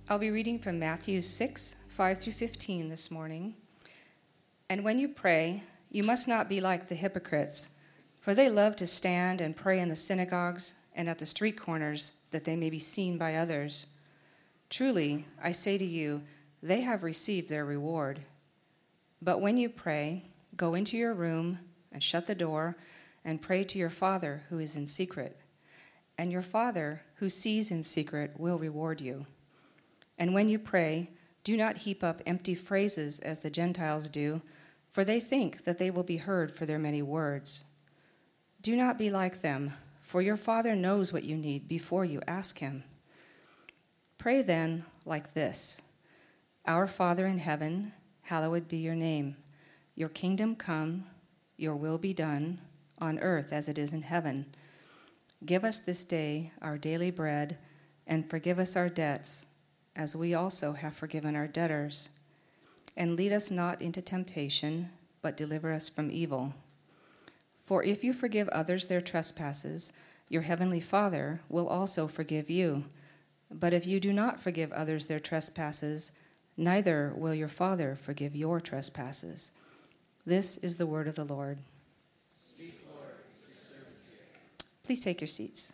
I'll be reading from Matthew 6, 5 through 15 this morning. And when you pray, you must not be like the hypocrites, for they love to stand and pray in the synagogues and at the street corners, that they may be seen by others. Truly, I say to you, they have received their reward. But when you pray, go into your room and shut the door and pray to your Father who is in secret. And your Father who sees in secret will reward you. And when you pray, do not heap up empty phrases as the Gentiles do, for they think that they will be heard for their many words. Do not be like them, for your Father knows what you need before you ask him. Pray then like this: Our Father in heaven, hallowed be your name. Your kingdom come, your will be done, on earth as it is in heaven. Give us this day our daily bread, and forgive us our debts, as we also have forgiven our debtors. And lead us not into temptation, but deliver us from evil. For if you forgive others their trespasses, your heavenly Father will also forgive you. But if you do not forgive others their trespasses, neither will your Father forgive your trespasses. This is the word of the Lord. Speak, Lord, your servants hear. Please take your seats.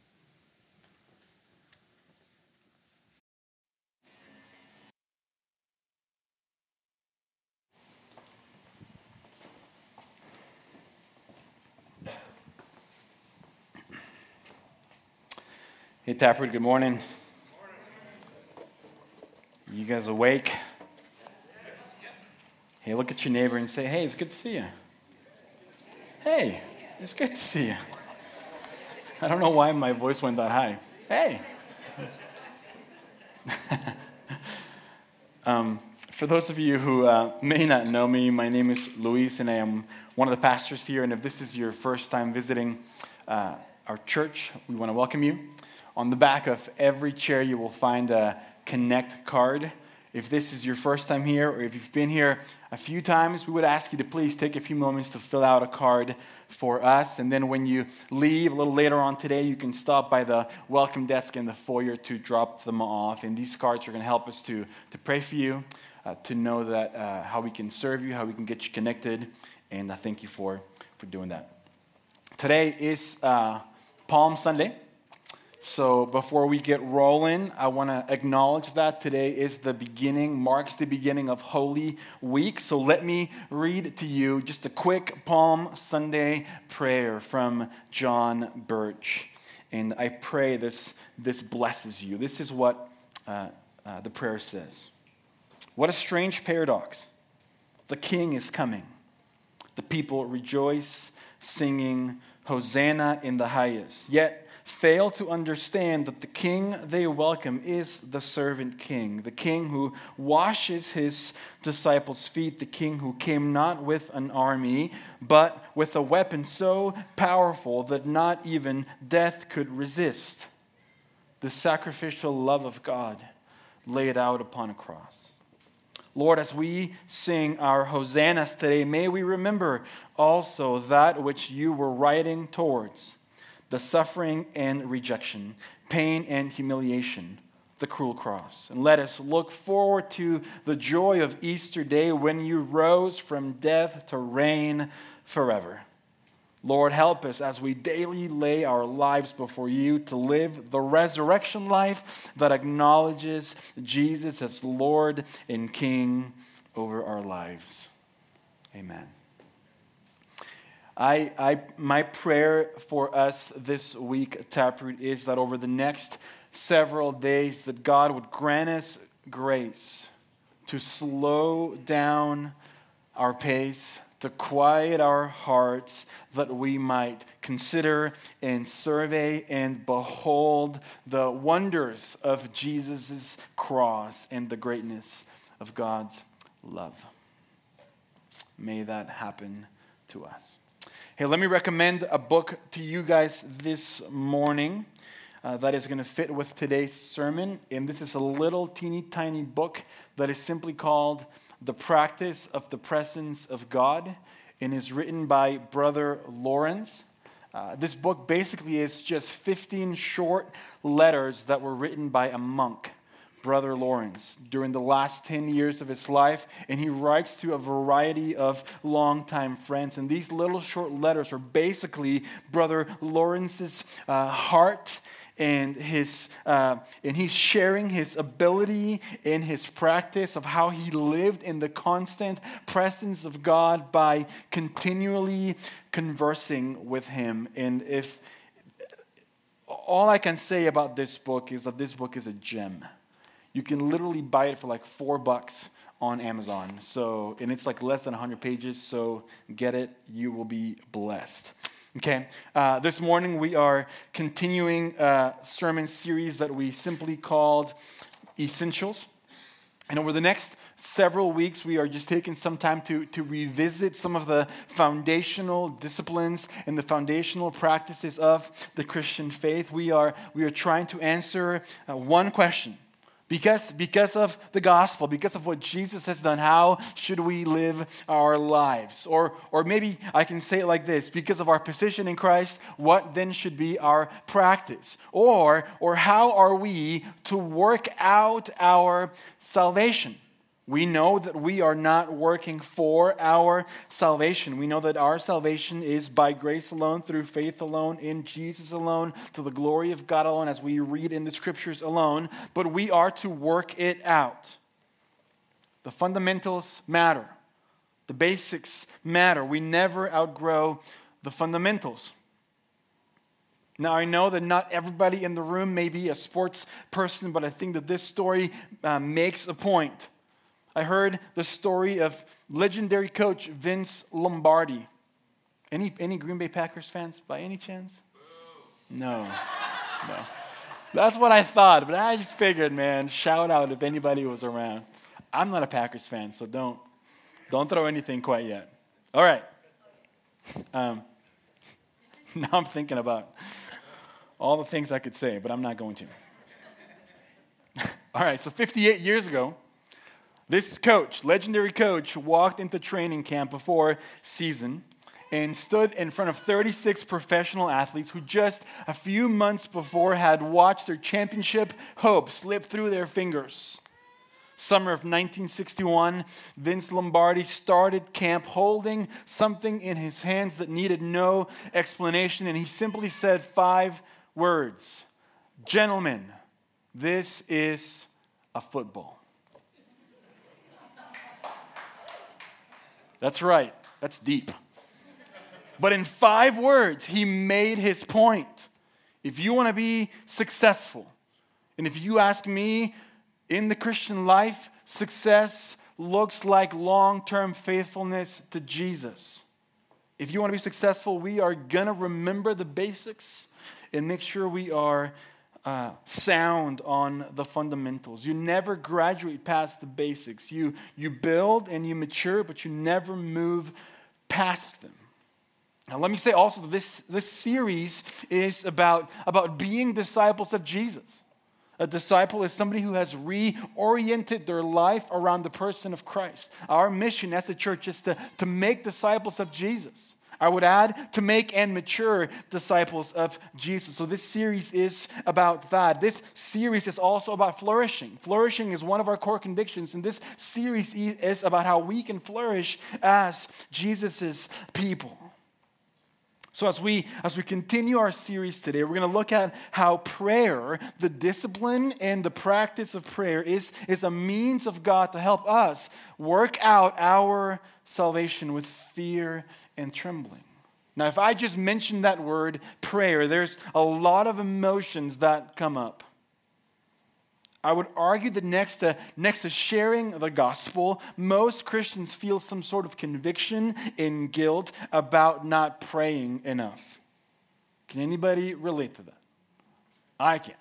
Hey, Taproot, good morning. You guys awake? Hey, look at your neighbor and say, hey, it's good to see you. Hey, it's good to see you. I don't know why my voice went that high. Hey. For those of you who may not know me, my name is Luis, and I am one of the pastors here. And if this is your first time visiting our church, we want to welcome you. On the back of every chair, you will find a Connect card. If this is your first time here, or if you've been here a few times, we would ask you to please take a few moments to fill out a card for us. And then when you leave a little later on today, you can stop by the welcome desk in the foyer to drop them off. And these cards are going to help us to pray for you, to know that how we can serve you, how we can get you connected. And I thank you for doing that. Today is Palm Sunday. So before we get rolling, I want to acknowledge that today is marks the beginning of Holy Week. So let me read to you just a quick Palm Sunday prayer from John Birch. And I pray this blesses you. This is what the prayer says. What a strange paradox. The King is coming. The people rejoice, singing, Hosanna in the highest. Yet fail to understand that the King they welcome is the servant king, the King who washes his disciples' feet, the King who came not with an army, but with a weapon so powerful that not even death could resist. The sacrificial love of God laid out upon a cross. Lord, as we sing our hosannas today, may we remember also that which you were riding towards, the suffering and rejection, pain and humiliation, the cruel cross. And let us look forward to the joy of Easter Day when you rose from death to reign forever. Lord, help us as we daily lay our lives before you to live the resurrection life that acknowledges Jesus as Lord and King over our lives. Amen. My prayer for us this week, Taproot, is that over the next several days that God would grant us grace to slow down our pace, to quiet our hearts, that we might consider and survey and behold the wonders of Jesus' cross and the greatness of God's love. May that happen to us. Hey, let me recommend a book to you guys this morning that is going to fit with today's sermon. And this is a little teeny tiny book that is simply called The Practice of the Presence of God, and is written by Brother Lawrence. This book basically is just 15 short letters that were written by a monk, Brother Lawrence during the last 10 years of his life, and he writes to a variety of longtime friends. And these little short letters are basically Brother Lawrence's heart, and he's sharing his ability in his practice of how he lived in the constant presence of God by continually conversing with him. And if all I can say about this book is that this book is a gem. You can literally buy it for like $4 on Amazon. And it's like less than 100 pages, so get it. You will be blessed. Okay, this morning we are continuing a sermon series that we simply called Essentials. And over the next several weeks, we are just taking some time to revisit some of the foundational disciplines and the foundational practices of the Christian faith. We are trying to answer one question. Because of the gospel, because of what Jesus has done, how should we live our lives? Or maybe I can say it like this: because of our position in Christ, what then should be our practice? Or how are we to work out our salvation? We know that we are not working for our salvation. We know that our salvation is by grace alone, through faith alone, in Jesus alone, to the glory of God alone, as we read in the scriptures alone. But we are to work it out. The fundamentals matter. The basics matter. We never outgrow the fundamentals. Now, I know that not everybody in the room may be a sports person, but I think that this story makes a point. I heard the story of legendary coach Vince Lombardi. Any Green Bay Packers fans by any chance? No. That's what I thought, but I just figured, man, shout out if anybody was around. I'm not a Packers fan, so don't throw anything quite yet. All right. Now I'm thinking about all the things I could say, but I'm not going to. All right, so 58 years ago, this coach, legendary coach, walked into training camp before season and stood in front of 36 professional athletes who just a few months before had watched their championship hope slip through their fingers. Summer of 1961, Vince Lombardi started camp holding something in his hands that needed no explanation, and he simply said 5 words: "Gentlemen, this is a football." That's right. That's deep. But in 5 words, he made his point. If you want to be successful, and if you ask me, in the Christian life, success looks like long-term faithfulness to Jesus. If you want to be successful, we are going to remember the basics and make sure we are sound on the fundamentals. You never graduate past the basics. You build and you mature, but you never move past them. Now, let me say also that this series is about being disciples of Jesus. A disciple is somebody who has reoriented their life around the person of Christ. Our mission as a church is to make disciples of Jesus. I would add, to make and mature disciples of Jesus. So this series is about that. This series is also about flourishing. Flourishing is one of our core convictions, and this series is about how we can flourish as Jesus' people. So as we continue our series today, we're going to look at how prayer, the discipline and the practice of prayer, is a means of God to help us work out our salvation with fear and trembling. Now, if I just mention that word, prayer, there's a lot of emotions that come up. I would argue that next to sharing the gospel, most Christians feel some sort of conviction and guilt about not praying enough. Can anybody relate to that? I can.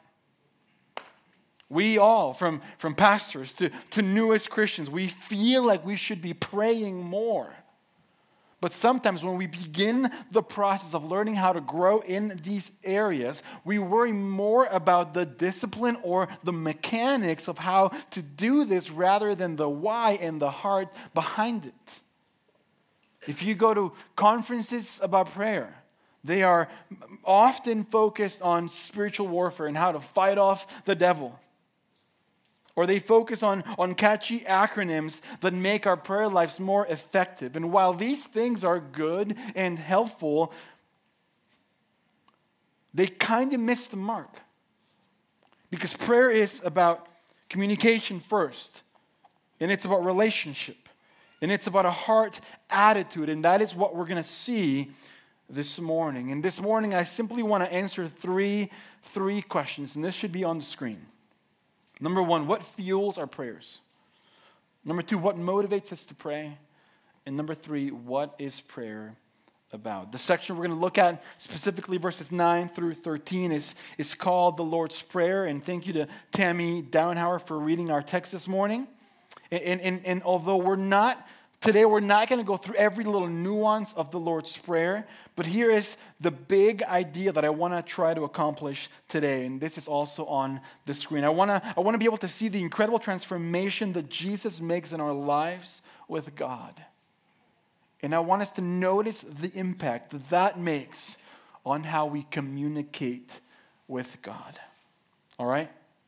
We all, from pastors to newest Christians, we feel like we should be praying more. But sometimes when we begin the process of learning how to grow in these areas, we worry more about the discipline or the mechanics of how to do this rather than the why and the heart behind it. If you go to conferences about prayer, they are often focused on spiritual warfare and how to fight off the devil. or they focus on catchy acronyms that make our prayer lives more effective. And while these things are good and helpful, they kind of miss the mark. Because prayer is about communication first, and it's about relationship, and it's about a heart attitude, and that is what we're going to see this morning. And this morning, I simply want to answer three questions, and this should be on the screen. Number one, what fuels our prayers? Number two, what motivates us to pray? And number three, what is prayer about? The section we're going to look at, specifically verses 9 through 13, is called the Lord's Prayer. And thank you to Tammy Dowenhauer for reading our text this morning. And although we're not going to go through every little nuance of the Lord's Prayer, but here is the big idea that I want to try to accomplish today, and this is also on the screen. I want to be able to see the incredible transformation that Jesus makes in our lives with God. And I want us to notice the impact that makes on how we communicate with God. All right?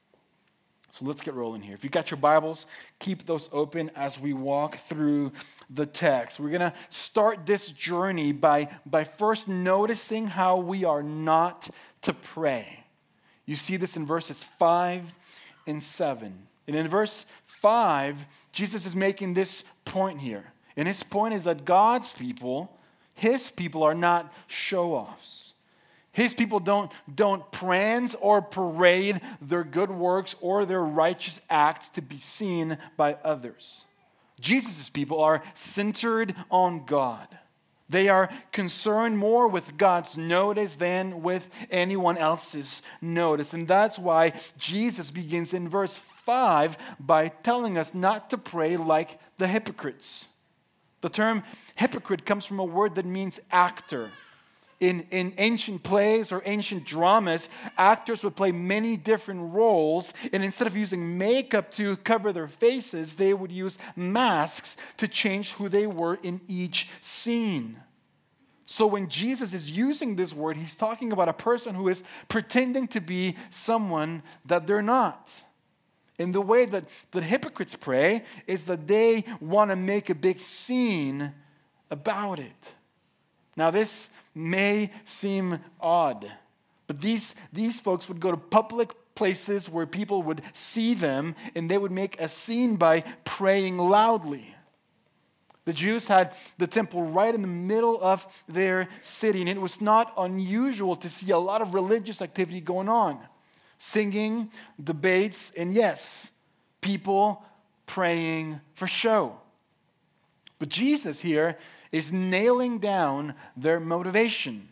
So let's get rolling here. If you've got your Bibles, keep those open as we walk through the text. We're going to start this journey by first noticing how we are not to pray. You see this in verses 5 and 7. And in verse 5, Jesus is making this point here. And his point is that God's people, his people, are not show-offs. His people don't prance or parade their good works or their righteous acts to be seen by others. Jesus' people are centered on God. They are concerned more with God's notice than with anyone else's notice. And that's why Jesus begins in verse 5 by telling us not to pray like the hypocrites. The term hypocrite comes from a word that means actor. In ancient plays or ancient dramas, actors would play many different roles, and instead of using makeup to cover their faces, they would use masks to change who they were in each scene. So when Jesus is using this word, he's talking about a person who is pretending to be someone that they're not. And the way that hypocrites pray is that they want to make a big scene about it. Now this may seem odd, but these folks would go to public places where people would see them, and they would make a scene by praying loudly. The Jews had the temple right in the middle of their city, and it was not unusual to see a lot of religious activity going on. Singing, debates, and yes, people praying for show. But Jesus here is nailing down their motivation.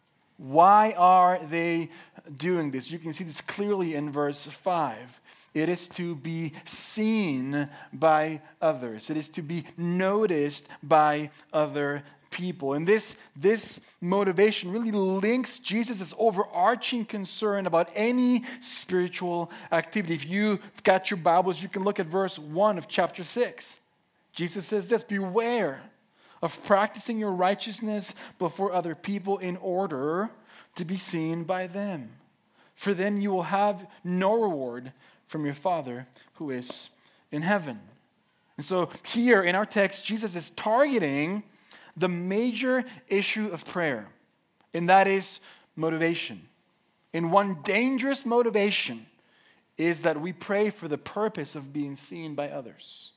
Why are they doing this? You can see this clearly in verse 5. It is to be seen by others. It is to be noticed by other people. And this motivation really links Jesus' overarching concern about any spiritual activity. If you've got your Bibles, you can look at verse 1 of chapter 6. Jesus says this, "Beware of practicing your righteousness before other people in order to be seen by them. For then you will have no reward from your Father who is in heaven." And so here in our text, Jesus is targeting the major issue of prayer, and that is motivation. And one dangerous motivation is that we pray for the purpose of being seen by others.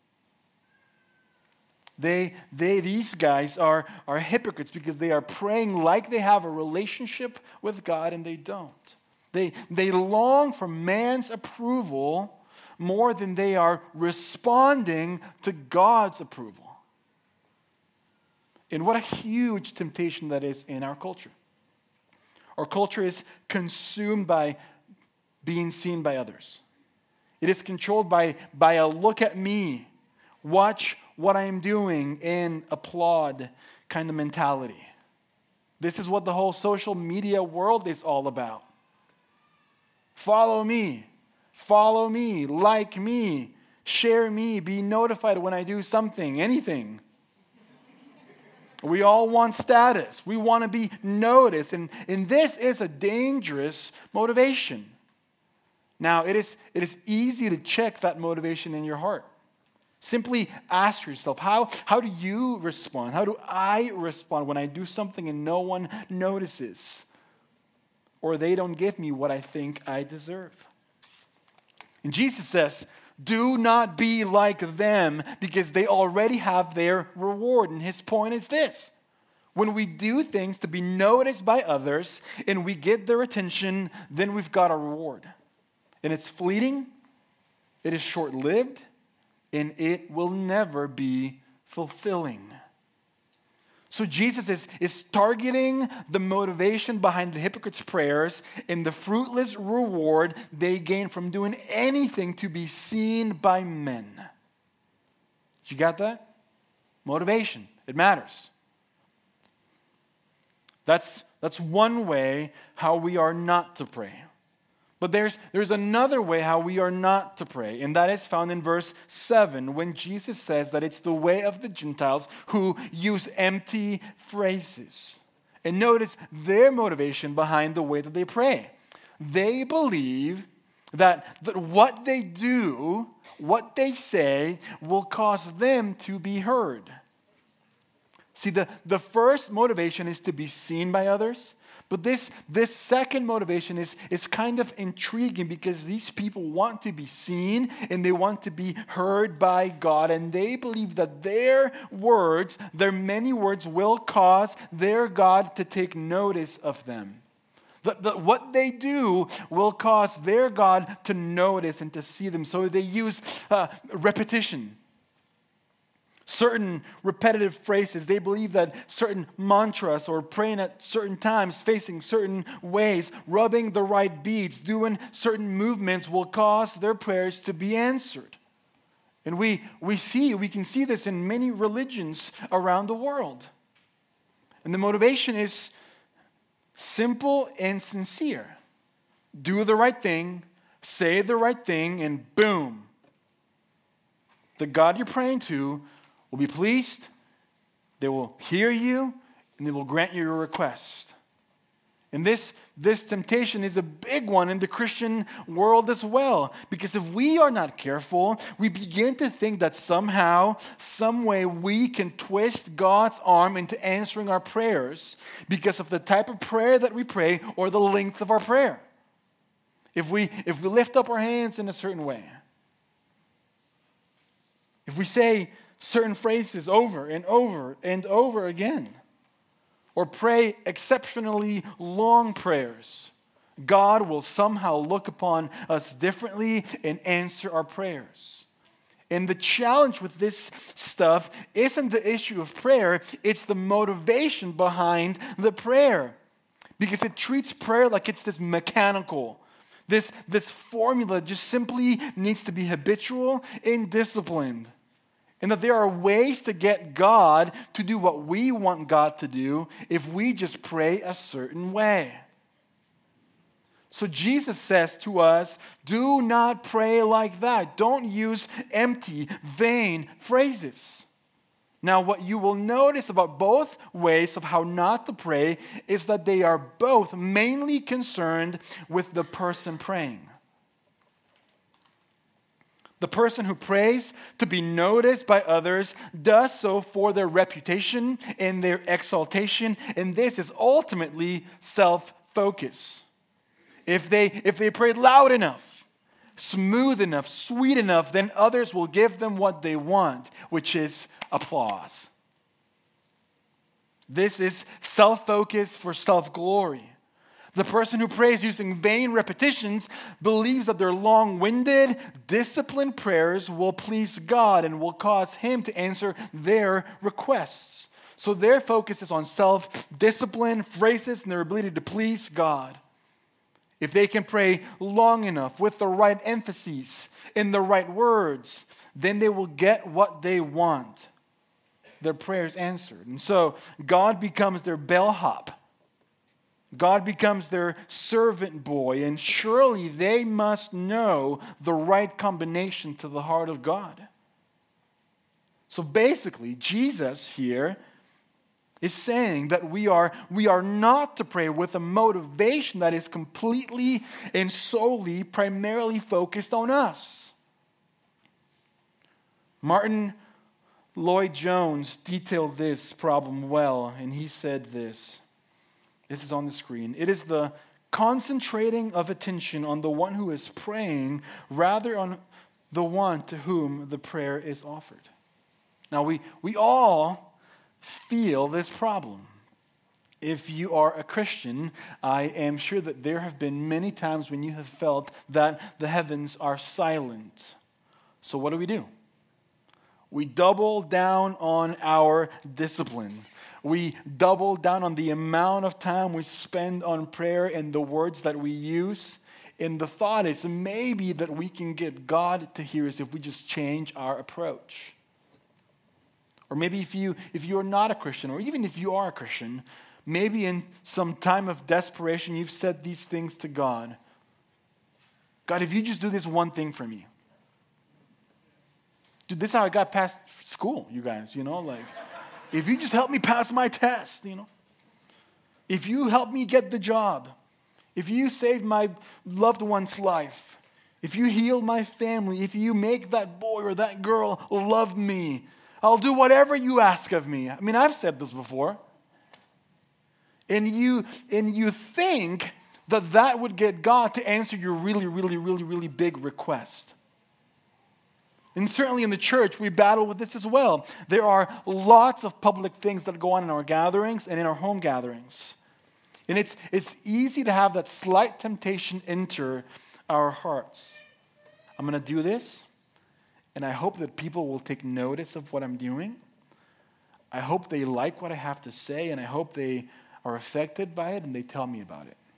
These guys are hypocrites because they are praying like they have a relationship with God, and they don't. They long for man's approval more than they are responding to God's approval. And what a huge temptation that is in our culture. Our culture is consumed by being seen by others. It is controlled by a look at me, watch what I am doing, and applaud kind of mentality. This is what the whole social media world is all about. Follow me, like me, share me, be notified when I do something, anything. We all want status. We want to be noticed. And this is a dangerous motivation. Now, it is easy to check that motivation in your heart. Simply ask yourself, how do you respond? How do I respond when I do something and no one notices? Or they don't give me what I think I deserve? And Jesus says, do not be like them because they already have their reward. And his point is this: when we do things to be noticed by others and we get their attention, then we've got a reward. And it's fleeting, it is short-lived, and it will never be fulfilling. So Jesus is targeting the motivation behind the hypocrites' prayers and the fruitless reward they gain from doing anything to be seen by men. You got that? Motivation. It matters. That's one way how we are not to pray. But there's another way how we are not to pray, and that is found in verse 7 when Jesus says that it's the way of the Gentiles who use empty phrases. And notice their motivation behind the way that they pray. They believe that what they do, what they say, will cause them to be heard. See, the first motivation is to be seen by others. But this second motivation is kind of intriguing because these people want to be seen and they want to be heard by God, and they believe that their words, their many words, will cause their God to take notice of them. That what they do will cause their God to notice and to see them. So they use repetition. Certain repetitive phrases. They believe that certain mantras or praying at certain times, facing certain ways, rubbing the right beats, doing certain movements will cause their prayers to be answered. And we can see this in many religions around the world. And the motivation is simple and sincere. Do the right thing, say the right thing, and boom. The God you're praying to will be pleased, they will hear you, and they will grant you your request. And this temptation is a big one in the Christian world as well. Because if we are not careful, we begin to think that somehow, some way we can twist God's arm into answering our prayers because of the type of prayer that we pray or the length of our prayer. If we lift up our hands in a certain way, if we say certain phrases over and over and over again, or pray exceptionally long prayers, God will somehow look upon us differently and answer our prayers. And the challenge with this stuff isn't the issue of prayer, it's the motivation behind the prayer. Because it treats prayer like it's this mechanical, this formula just simply needs to be habitual and disciplined. And that there are ways to get God to do what we want God to do if we just pray a certain way. So Jesus says to us, do not pray like that. Don't use empty, vain phrases. Now, what you will notice about both ways of how not to pray is that they are both mainly concerned with the person praying. The person who prays to be noticed by others does so for their reputation and their exaltation, and this is ultimately self-focus. If they pray loud enough, smooth enough, sweet enough, then others will give them what they want, which is applause. This is self-focus for self-glory. The person who prays using vain repetitions believes that their long-winded, disciplined prayers will please God and will cause Him to answer their requests. So their focus is on self-discipline, phrases, and their ability to please God. If they can pray long enough with the right emphases, in the right words, then they will get what they want. Their prayers answered. And so God becomes their bellhop. God becomes their servant boy, and surely they must know the right combination to the heart of God. So basically, Jesus here is saying that we are not to pray with a motivation that is completely and solely, primarily focused on us. Martin Lloyd-Jones detailed this problem well, and he said this. This is on the screen. It is the concentrating of attention on the one who is praying rather on the one to whom the prayer is offered. Now, we all feel this problem. If you are a Christian, I am sure that there have been many times when you have felt that the heavens are silent. So what do? We double down on our discipline. We double down on the amount of time we spend on prayer and the words that we use. And the thought is maybe that we can get God to hear us if we just change our approach. Or maybe if you are not a Christian, or even if you are a Christian, maybe in some time of desperation you've said these things to God. God, if you just do this one thing for me. Dude, this is how I got past school, you guys, like, if you just help me pass my test, If you help me get the job. If you save my loved one's life. If you heal my family. If you make that boy or that girl love me. I'll do whatever you ask of me. I mean, I've said this before. And you think that would get God to answer your really, really, really, really big request. And certainly in the church, we battle with this as well. There are lots of public things that go on in our gatherings and in our home gatherings. And it's easy to have that slight temptation enter our hearts. I'm going to do this, and I hope that people will take notice of what I'm doing. I hope they like what I have to say, and I hope they are affected by it and they tell me about it.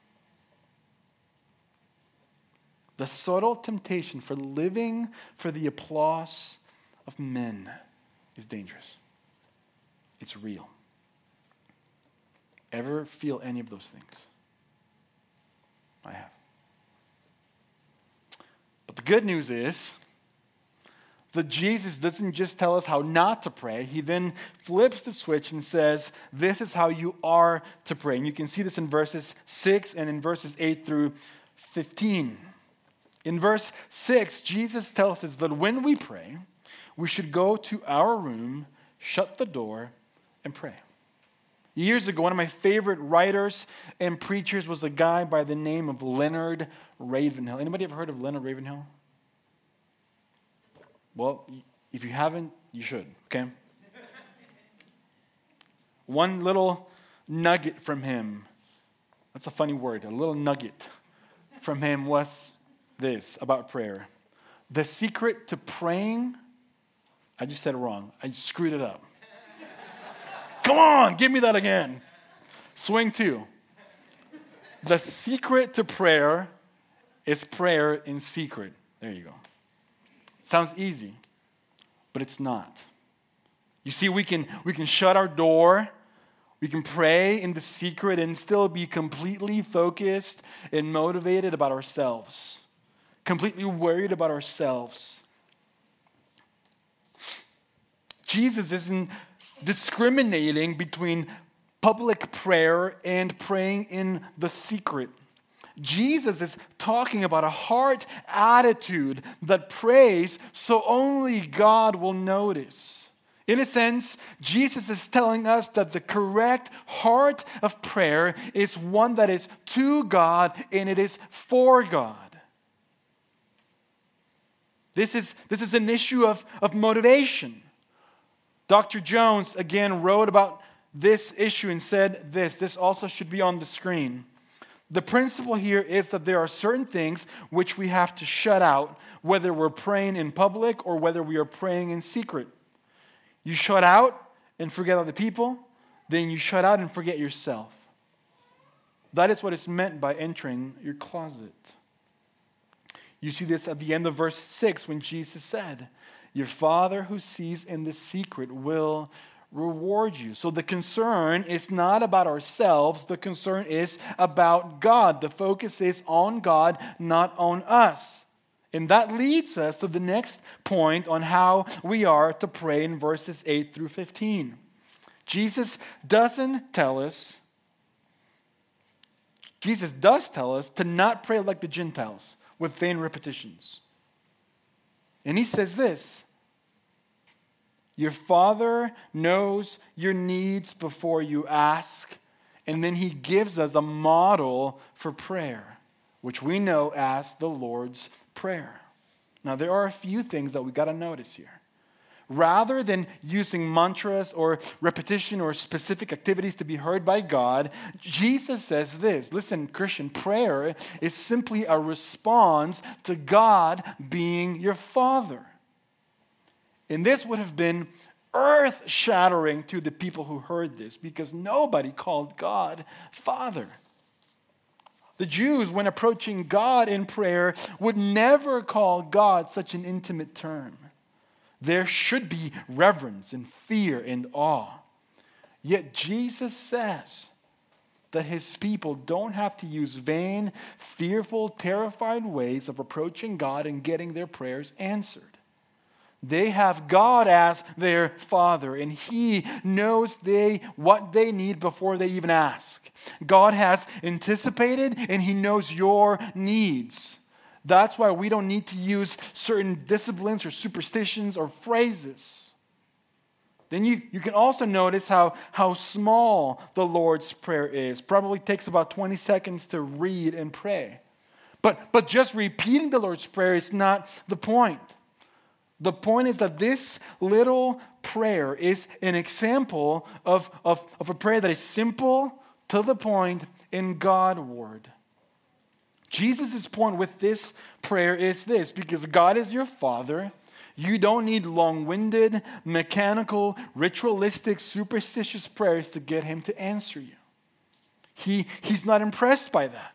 The subtle temptation for living for the applause of men is dangerous. It's real. Ever feel any of those things? I have. But the good news is that Jesus doesn't just tell us how not to pray. He then flips the switch and says, this is how you are to pray. And you can see this in verses 6 and in verses 8 through 15. In verse 6, Jesus tells us that when we pray, we should go to our room, shut the door, and pray. Years ago, one of my favorite writers and preachers was a guy by the name of Leonard Ravenhill. Anybody ever heard of Leonard Ravenhill? Well, if you haven't, you should, okay? One little nugget from him, that's a funny word, a little nugget from him was this about prayer. The secret to praying, I just said it wrong. I screwed it up. Come on, give me that again. Swing two. The secret to prayer is prayer in secret. There you go. Sounds easy, but it's not. You see, we can shut our door. We can pray in the secret and still be completely focused and motivated about ourselves. Completely worried about ourselves. Jesus isn't discriminating between public prayer and praying in the secret. Jesus is talking about a heart attitude that prays so only God will notice. In a sense, Jesus is telling us that the correct heart of prayer is one that is to God and it is for God. This is an issue of motivation. Dr. Jones, again, wrote about this issue and said this. This also should be on the screen. The principle here is that there are certain things which we have to shut out, whether we're praying in public or whether we are praying in secret. You shut out and forget other people, then you shut out and forget yourself. That is what is meant by entering your closet. You see this at the end of verse 6 when Jesus said, your Father who sees in the secret will reward you. So the concern is not about ourselves. The concern is about God. The focus is on God, not on us. And that leads us to the next point on how we are to pray in verses 8 through 15. Jesus does tell us to not pray like the Gentiles with vain repetitions. And he says this, your Father knows your needs before you ask, and then he gives us a model for prayer, which we know as the Lord's Prayer. Now, there are a few things that we got to notice here. Rather than using mantras or repetition or specific activities to be heard by God, Jesus says this. Listen, Christian, prayer is simply a response to God being your Father. And this would have been earth-shattering to the people who heard this because nobody called God Father. The Jews, when approaching God in prayer, would never call God such an intimate term. There should be reverence and fear and awe. Yet Jesus says that his people don't have to use vain, fearful, terrified ways of approaching God and getting their prayers answered. They have God as their Father, and he knows what they need before they even ask. God has anticipated, and he knows your needs. That's why we don't need to use certain disciplines or superstitions or phrases. Then you can also notice how small the Lord's Prayer is. Probably takes about 20 seconds to read and pray. But just repeating the Lord's Prayer is not the point. The point is that this little prayer is an example of a prayer that is simple, to the point, in God's word. Jesus' point with this prayer is this: because God is your Father, you don't need long-winded, mechanical, ritualistic, superstitious prayers to get him to answer you. He's not impressed by that.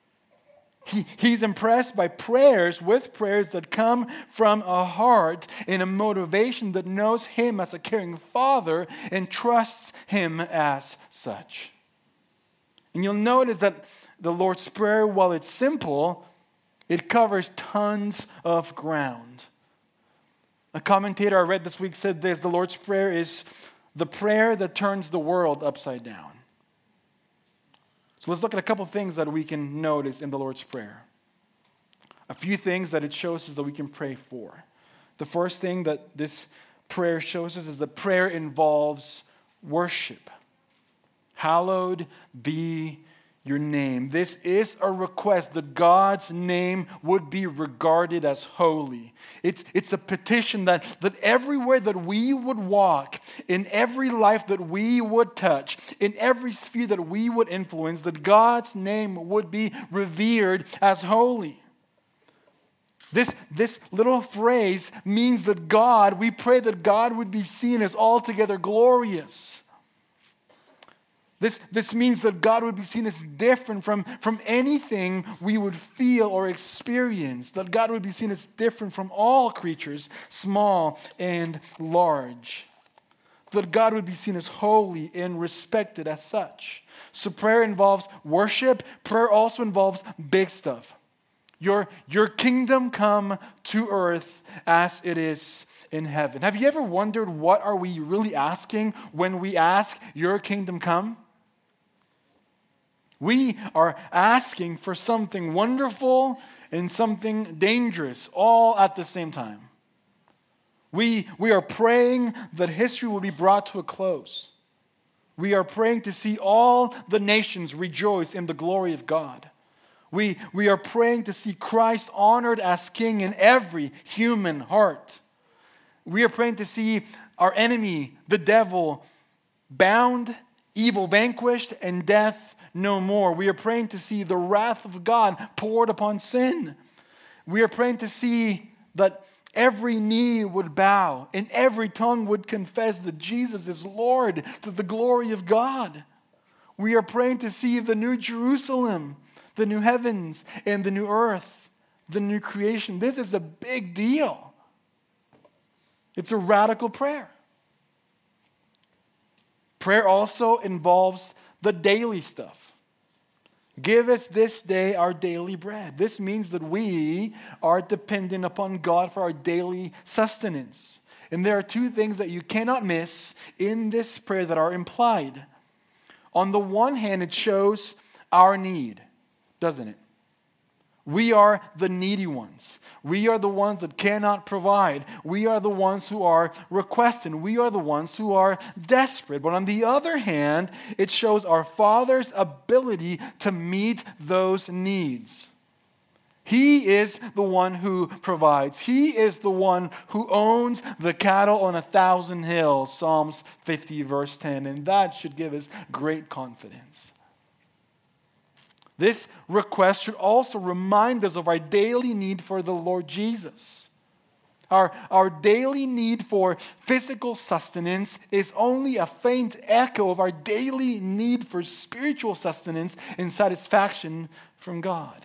He's impressed by prayers that come from a heart and a motivation that knows him as a caring Father and trusts him as such. And you'll notice that the Lord's Prayer, while it's simple, it covers tons of ground. A commentator I read this week said this: the Lord's Prayer is the prayer that turns the world upside down. So let's look at a couple things that we can notice in the Lord's Prayer. A few things that it shows us that we can pray for. The first thing that this prayer shows us is that prayer involves worship. Hallowed be your name. This is a request that God's name would be regarded as holy. It's a petition that everywhere that we would walk, in every life that we would touch, in every sphere that we would influence, that God's name would be revered as holy. This little phrase means that we pray that God would be seen as altogether glorious. This means that God would be seen as different from anything we would feel or experience. That God would be seen as different from all creatures, small and large. That God would be seen as holy and respected as such. So prayer involves worship. Prayer also involves big stuff. Your kingdom come to earth as it is in heaven. Have you ever wondered what are we really asking when we ask your kingdom come? We are asking for something wonderful and something dangerous all at the same time. We are praying that history will be brought to a close. We are praying to see all the nations rejoice in the glory of God. We are praying to see Christ honored as King in every human heart. We are praying to see our enemy, the devil, bound, evil vanquished, and death no more. We are praying to see the wrath of God poured upon sin. We are praying to see that every knee would bow and every tongue would confess that Jesus is Lord, to the glory of God. We are praying to see the new Jerusalem, the new heavens and the new earth, the new creation. This is a big deal. It's a radical prayer. Prayer also involves the daily stuff. Give us this day our daily bread. This means that we are dependent upon God for our daily sustenance. And there are two things that you cannot miss in this prayer that are implied. On the one hand, it shows our need, doesn't it? We are the needy ones. We are the ones that cannot provide. We are the ones who are requesting. We are the ones who are desperate. But on the other hand, it shows our Father's ability to meet those needs. He is the one who provides. He is the one who owns the cattle on 1,000 hills, Psalms 50, verse 10. And that should give us great confidence. This request should also remind us of our daily need for the Lord Jesus. Our daily need for physical sustenance is only a faint echo of our daily need for spiritual sustenance and satisfaction from God.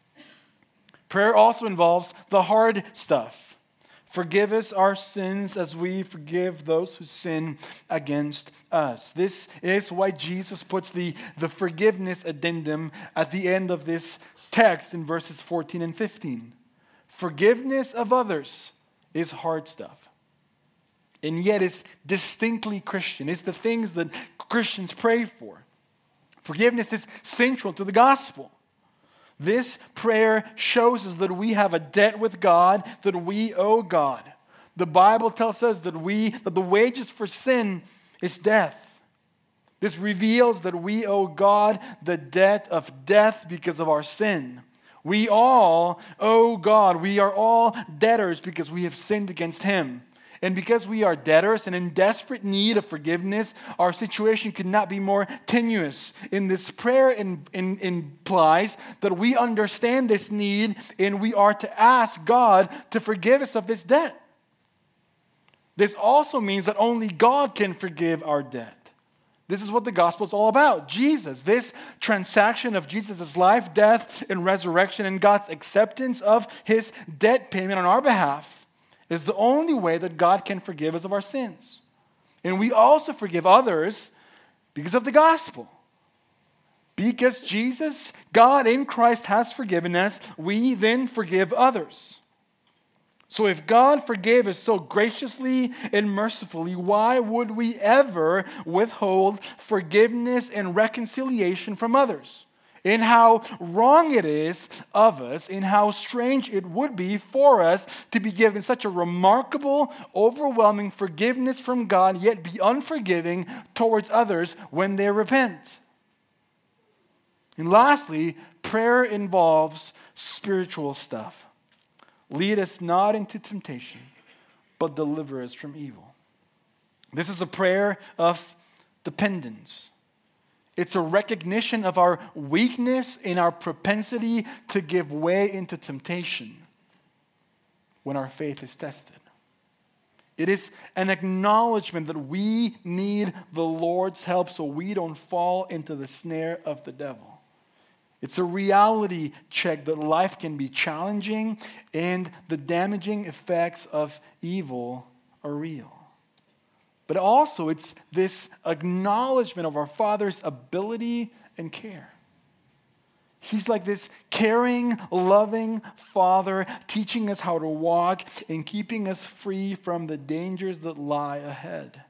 Prayer also involves the hard stuff. Forgive us our sins as we forgive those who sin against us. This is why Jesus puts the forgiveness addendum at the end of this text in verses 14 and 15. Forgiveness of others is hard stuff. And yet it's distinctly Christian. It's the things that Christians pray for. Forgiveness is central to the gospel. This prayer shows us that we have a debt with God, that we owe God. The Bible tells us that the wages for sin is death. This reveals that we owe God the debt of death because of our sin. We all owe God. We are all debtors because we have sinned against Him. And because we are debtors and in desperate need of forgiveness, our situation could not be more tenuous. In this prayer implies that we understand this need and we are to ask God to forgive us of this debt. This also means that only God can forgive our debt. This is what the gospel is all about. Jesus, this transaction of Jesus' life, death, and resurrection, and God's acceptance of His debt payment on our behalf is the only way that God can forgive us of our sins. And we also forgive others because of the gospel. Because Jesus, God in Christ, has forgiven us, we then forgive others. So if God forgave us so graciously and mercifully, why would we ever withhold forgiveness and reconciliation from others? And how wrong it is of us, and how strange it would be for us to be given such a remarkable, overwhelming forgiveness from God, yet be unforgiving towards others when they repent. And lastly, prayer involves spiritual stuff. Lead us not into temptation, but deliver us from evil. This is a prayer of dependence. It's a recognition of our weakness and our propensity to give way into temptation when our faith is tested. It is an acknowledgement that we need the Lord's help so we don't fall into the snare of the devil. It's a reality check that life can be challenging and the damaging effects of evil are real. But also, it's this acknowledgement of our Father's ability and care. He's like this caring, loving Father, teaching us how to walk and keeping us free from the dangers that lie ahead.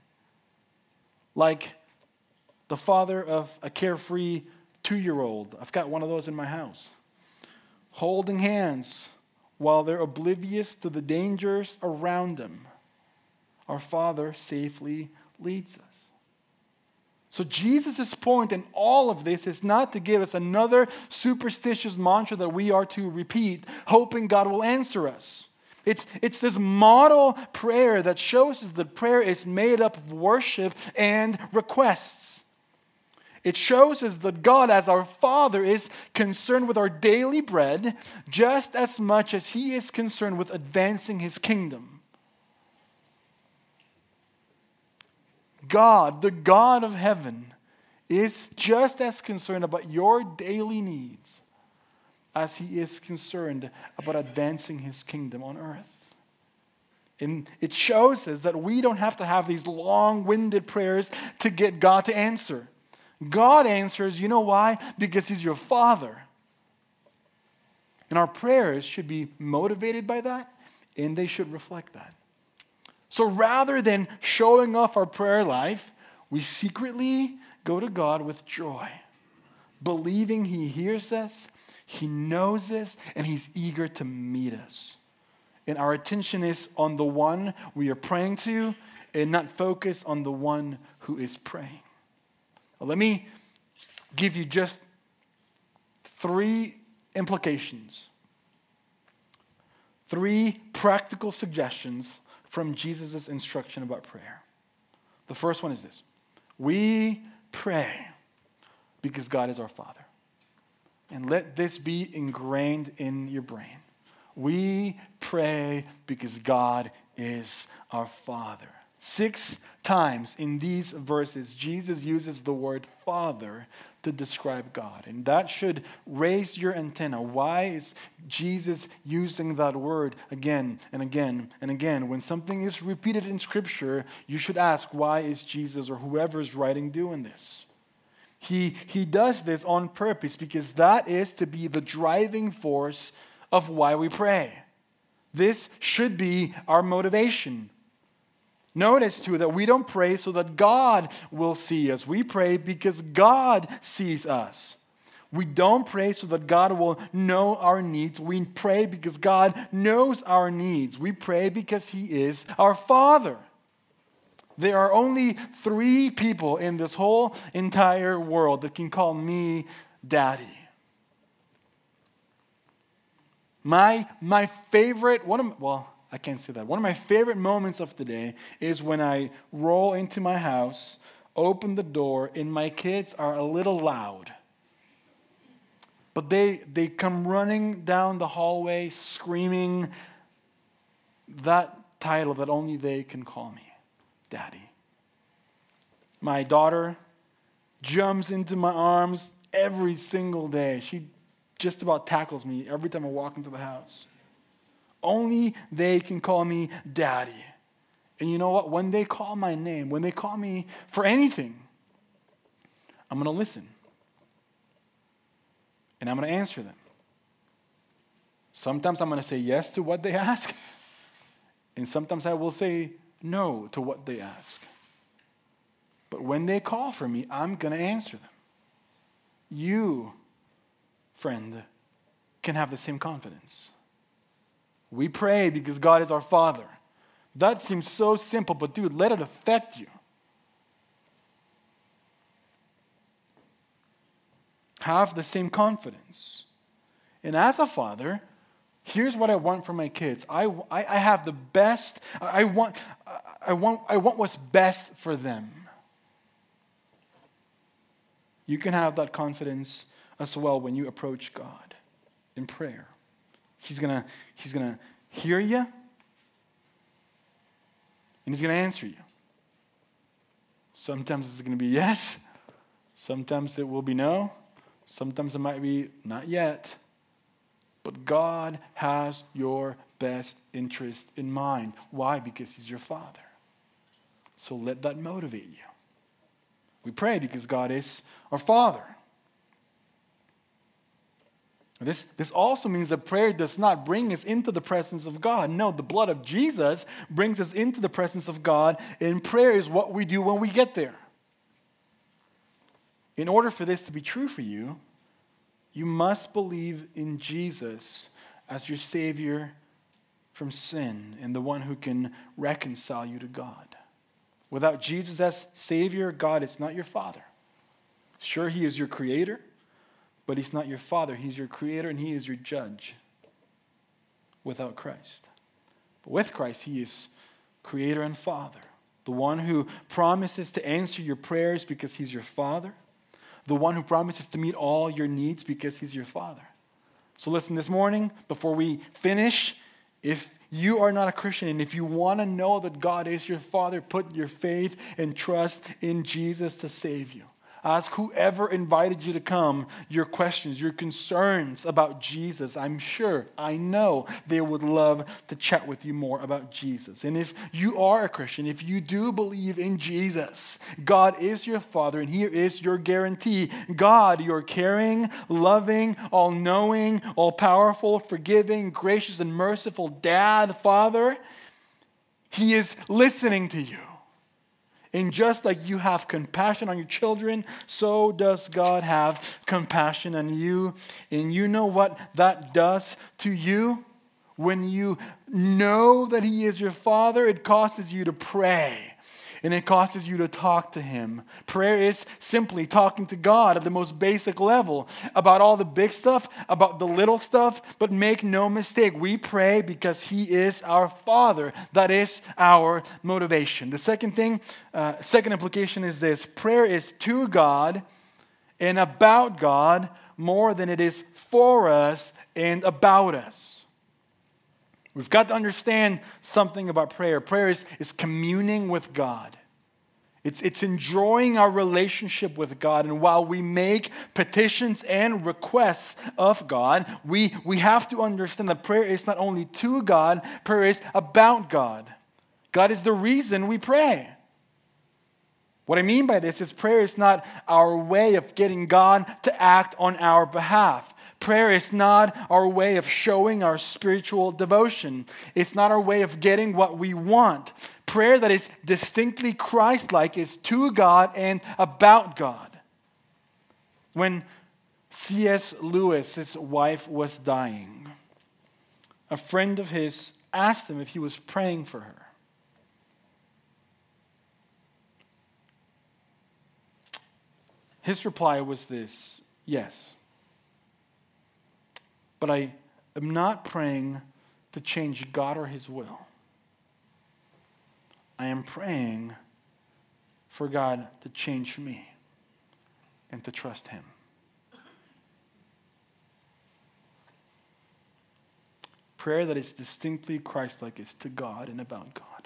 Like the father of a carefree 2-year-old. I've got one of those in my house. Holding hands while they're oblivious to the dangers around them. Our Father safely leads us. So Jesus' point in all of this is not to give us another superstitious mantra that we are to repeat, hoping God will answer us. It's this model prayer that shows us that prayer is made up of worship and requests. It shows us that God, as our Father, is concerned with our daily bread just as much as He is concerned with advancing His kingdom. God, the God of heaven, is just as concerned about your daily needs as He is concerned about advancing His kingdom on earth. And it shows us that we don't have to have these long-winded prayers to get God to answer. God answers, you know why? Because He's your Father. And our prayers should be motivated by that, and they should reflect that. So rather than showing off our prayer life, we secretly go to God with joy, believing He hears us, He knows us, and He's eager to meet us. And our attention is on the one we are praying to and not focus on the one who is praying. Well, let me give you just 3 implications, 3 practical suggestions from Jesus' instruction about prayer. The first one is this: we pray because God is our Father. And let this be ingrained in your brain. We pray because God is our Father. 6 times in these verses, Jesus uses the word Father to describe God. And that should raise your antenna. Why is Jesus using that word again and again and again? When something is repeated in Scripture, you should ask, why is Jesus or whoever is writing doing this? He does this on purpose because that is to be the driving force of why we pray. This should be our motivation. Notice, too, that we don't pray so that God will see us. We pray because God sees us. We don't pray so that God will know our needs. We pray because God knows our needs. We pray because He is our Father. There are only 3 people in this whole entire world that can call me Daddy. My favorite, I can't say that. One of my favorite moments of the day is when I roll into my house, open the door, and my kids are a little loud. But they come running down the hallway screaming that title that only they can call me, Daddy. My daughter jumps into my arms every single day. She just about tackles me every time I walk into the house. Only they can call me Daddy. And you know what? When they call my name, when they call me for anything, I'm going to listen. And I'm going to answer them. Sometimes I'm going to say yes to what they ask. And sometimes I will say no to what they ask. But when they call for me, I'm going to answer them. You, friend, can have the same confidence. We pray because God is our Father. That seems so simple, but dude, let it affect you. Have the same confidence. And as a father, here's what I want for my kids. I have the best. I want what's best for them. You can have that confidence as well when you approach God in prayer. He's gonna hear you, and He's gonna answer you. Sometimes it's gonna be yes. Sometimes it will be no. Sometimes it might be not yet. But God has your best interest in mind. Why? Because He's your Father. So let that motivate you. We pray because God is our Father. This also means that prayer does not bring us into the presence of God. No, the blood of Jesus brings us into the presence of God, and prayer is what we do when we get there. In order for this to be true for you, you must believe in Jesus as your Savior from sin and the one who can reconcile you to God. Without Jesus as Savior, God is not your Father. Sure, He is your Creator, but He's not your Father. He's your Creator and He is your Judge without Christ. But with Christ, He is Creator and Father. The one who promises to answer your prayers because He's your Father. The one who promises to meet all your needs because He's your Father. So listen, this morning, before we finish, if you are not a Christian and if you want to know that God is your Father, put your faith and trust in Jesus to save you. Ask whoever invited you to come your questions, your concerns about Jesus. I'm sure, I know they would love to chat with you more about Jesus. And if you are a Christian, if you do believe in Jesus, God is your Father, and here is your guarantee. God, your caring, loving, all-knowing, all-powerful, forgiving, gracious, and merciful Dad, Father, He is listening to you. And just like you have compassion on your children, so does God have compassion on you. And you know what that does to you? When you know that He is your Father, it causes you to pray. And it causes you to talk to Him. Prayer is simply talking to God at the most basic level about all the big stuff, about the little stuff. But make no mistake, we pray because He is our Father. That is our motivation. The second implication is this: prayer is to God and about God more than it is for us and about us. We've got to understand something about prayer. Prayer is communing with God. It's enjoying our relationship with God. And while we make petitions and requests of God, we have to understand that prayer is not only to God, prayer is about God. God is the reason we pray. What I mean by this is prayer is not our way of getting God to act on our behalf. Prayer is not our way of showing our spiritual devotion. It's not our way of getting what we want. Prayer that is distinctly Christ-like is to God and about God. When C.S. Lewis' wife was dying, a friend of his asked him if he was praying for her. His reply was this: yes. But I am not praying to change God or His will. I am praying for God to change me and to trust Him. Prayer that is distinctly Christ-like is to God and about God.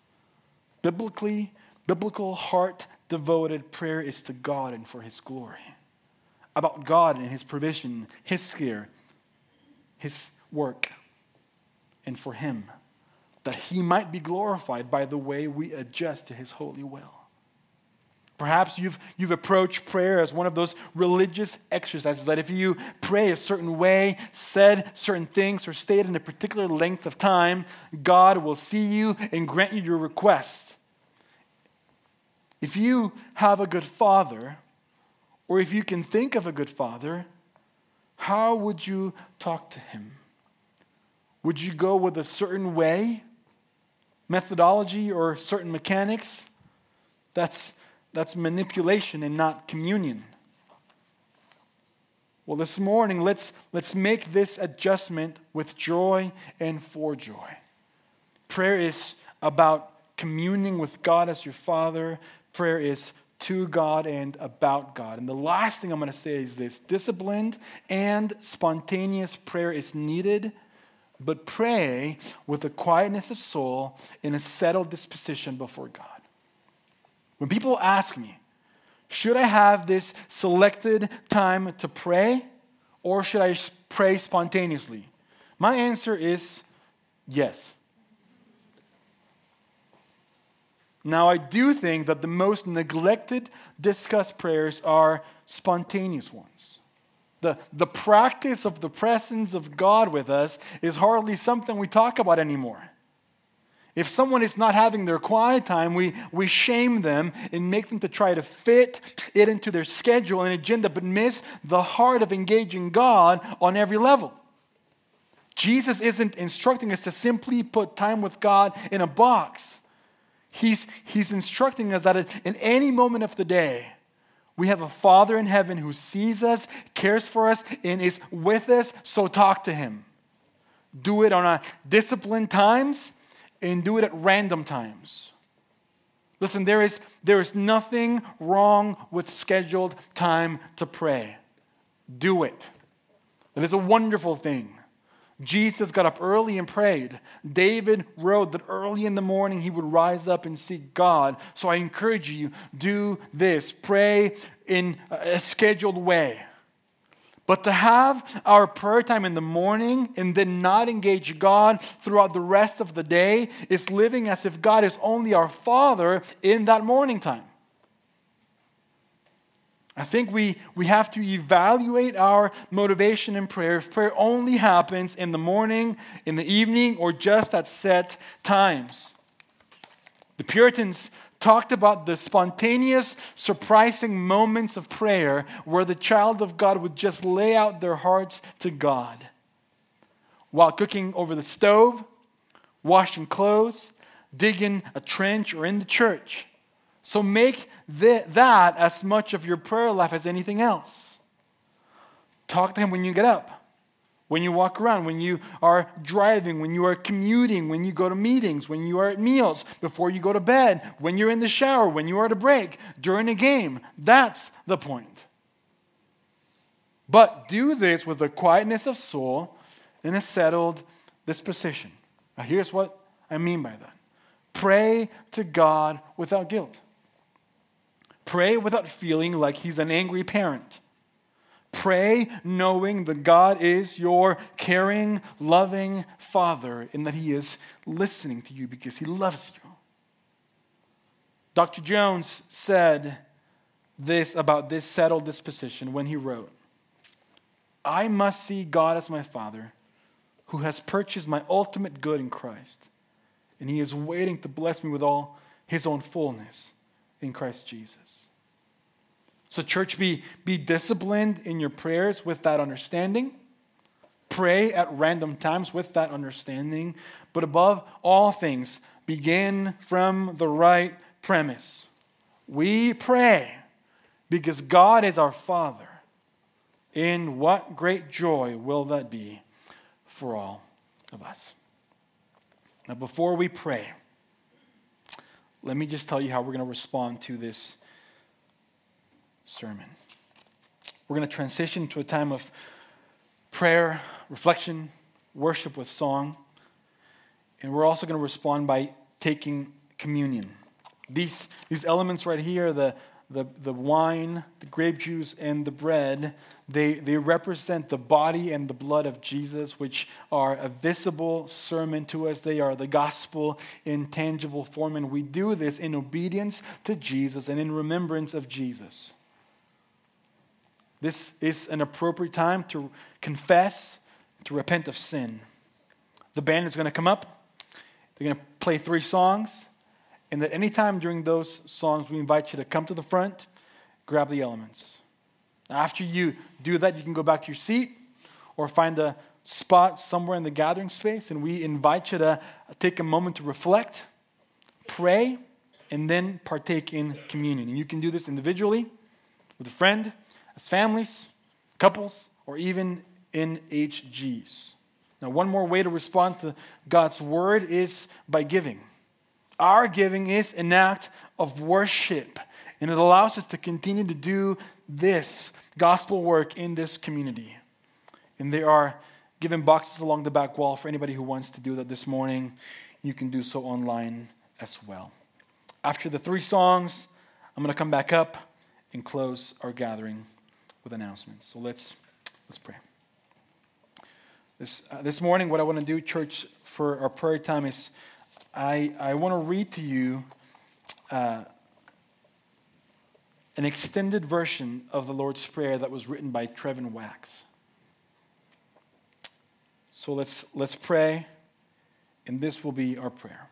Biblical heart-devoted prayer is to God and for His glory. About God and His provision, His care, His work, and for Him, that He might be glorified by the way we adjust to His holy will. Perhaps you've approached prayer as one of those religious exercises that if you pray a certain way, said certain things, or stayed in a particular length of time, God will see you and grant you your request. If you have a good father, or if you can think of a good father, how would you talk to Him? Would you go with a certain way, methodology, or certain mechanics? That's manipulation and not communion. Well, this morning, let's make this adjustment with joy and for joy. Prayer is about communing with God as your Father. Prayer is to God and about God. And the last thing I'm going to say is this: disciplined and spontaneous prayer is needed, but pray with a quietness of soul and a settled disposition before God. When people ask me, should I have this selected time to pray, or should I pray spontaneously? My answer is yes. Now, I do think that the most neglected, discussed prayers are spontaneous ones. The practice of the presence of God with us is hardly something we talk about anymore. If someone is not having their quiet time, we shame them and make them to try to fit it into their schedule and agenda, but miss the heart of engaging God on every level. Jesus isn't instructing us to simply put time with God in a box. He's instructing us that in any moment of the day, we have a Father in heaven who sees us, cares for us, and is with us, so talk to Him. Do it on a disciplined times and do it at random times. Listen, there is nothing wrong with scheduled time to pray. Do it. It is a wonderful thing. Jesus got up early and prayed. David wrote that early in the morning he would rise up and seek God. So I encourage you, do this. Pray in a scheduled way. But to have our prayer time in the morning and then not engage God throughout the rest of the day is living as if God is only our Father in that morning time. I think we have to evaluate our motivation in prayer. If prayer only happens in the morning, in the evening, or just at set times. The Puritans talked about the spontaneous, surprising moments of prayer where the child of God would just lay out their hearts to God. While cooking over the stove, washing clothes, digging a trench, or in the church. So make that as much of your prayer life as anything else. Talk to Him when you get up, when you walk around, when you are driving, when you are commuting, when you go to meetings, when you are at meals, before you go to bed, when you're in the shower, when you are at a break, during a game. That's the point. But do this with a quietness of soul and a settled disposition. Now here's what I mean by that. Pray to God without guilt. Pray without feeling like He's an angry parent. Pray knowing that God is your caring, loving Father and that He is listening to you because He loves you. Dr. Jones said this about this settled disposition when he wrote, I must see God as my Father who has purchased my ultimate good in Christ, and He is waiting to bless me with all His own fullness in Christ Jesus. So church, be disciplined in your prayers with that understanding. Pray at random times with that understanding. But above all things, begin from the right premise. We pray because God is our Father. In what great joy will that be for all of us. Now, before we pray, let me just tell you how we're going to respond to this sermon. We're going to transition to a time of prayer, reflection, worship with song, and we're also going to respond by taking communion. These elements right here, the wine, the grape juice, and the bread, they represent the body and the blood of Jesus, which are a visible sermon to us. They are the gospel in tangible form, and we do this in obedience to Jesus and in remembrance of Jesus. This is an appropriate time to confess, to repent of sin. The band is going to come up. They're going to play 3 songs. And at any time during those songs, we invite you to come to the front, grab the elements. After you do that, you can go back to your seat or find a spot somewhere in the gathering space, and we invite you to take a moment to reflect, pray, and then partake in communion. And you can do this individually, with a friend, as families, couples, or even in HGs. Now, one more way to respond to God's word is by giving. Our giving is an act of worship, and it allows us to continue to do this gospel work in this community. And there are given boxes along the back wall for anybody who wants to do that this morning. You can do so online as well. After the 3 songs, I'm going to come back up and close our gathering with announcements. So let's pray. This morning, what I want to do, church, for our prayer time is I want to read to you an extended version of the Lord's Prayer that was written by Trevin Wax. So let's pray, and this will be our prayer.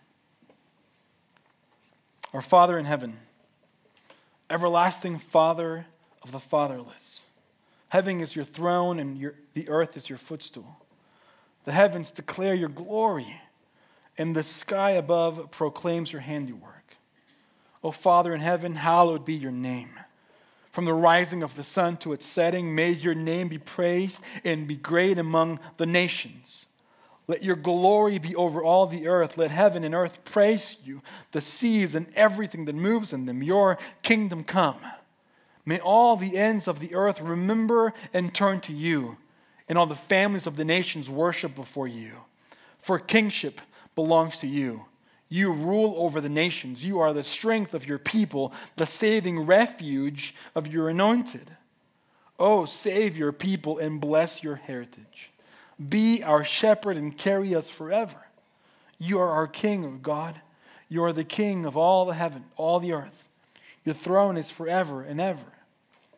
Our Father in heaven, everlasting Father of the fatherless, heaven is your throne and the earth is your footstool. The heavens declare your glory, and the sky above proclaims your handiwork. O Father in heaven, hallowed be your name. From the rising of the sun to its setting, may your name be praised and be great among the nations. Let your glory be over all the earth. Let heaven and earth praise you, the seas and everything that moves in them. Your kingdom come. May all the ends of the earth remember and turn to you, and all the families of the nations worship before you. For kingship belongs to you. You rule over the nations. You are the strength of your people, the saving refuge of your anointed. Oh, save your people and bless your heritage. Be our shepherd and carry us forever. You are our King, O God. You are the King of all the heaven, all the earth. Your throne is forever and ever.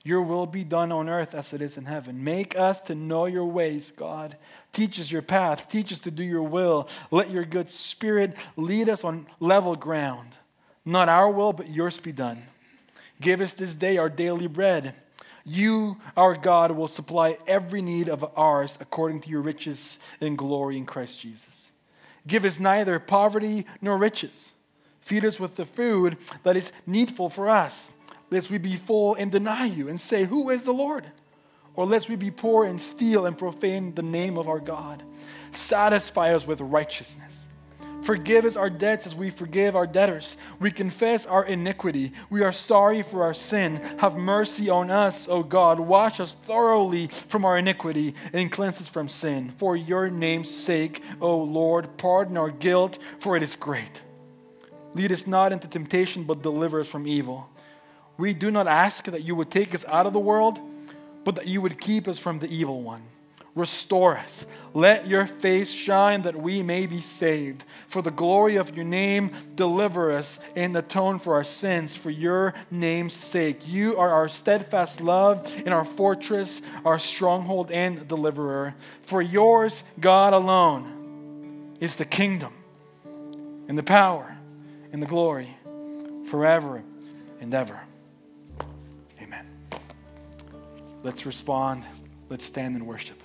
Your will be done on earth as it is in heaven. Make us to know your ways, God. Teach us your path. Teach us to do your will. Let your good spirit lead us on level ground. Not our will, but yours be done. Give us this day our daily bread. You, our God, will supply every need of ours according to your riches and glory in Christ Jesus. Give us neither poverty nor riches. Feed us with the food that is needful for us, lest we be full and deny you and say, who is the Lord? Or lest we be poor and steal and profane the name of our God. Satisfy us with righteousness. Forgive us our debts as we forgive our debtors. We confess our iniquity. We are sorry for our sin. Have mercy on us, O God. Wash us thoroughly from our iniquity and cleanse us from sin. For your name's sake, O Lord, pardon our guilt, for it is great. Lead us not into temptation, but deliver us from evil. We do not ask that you would take us out of the world, but that you would keep us from the evil one. Restore us. Let your face shine that we may be saved. For the glory of your name, deliver us and atone for our sins for your name's sake. You are our steadfast love and our fortress, our stronghold and deliverer. For yours, God alone, is the kingdom and the power and the glory forever and ever. Amen. Let's respond. Let's stand and worship.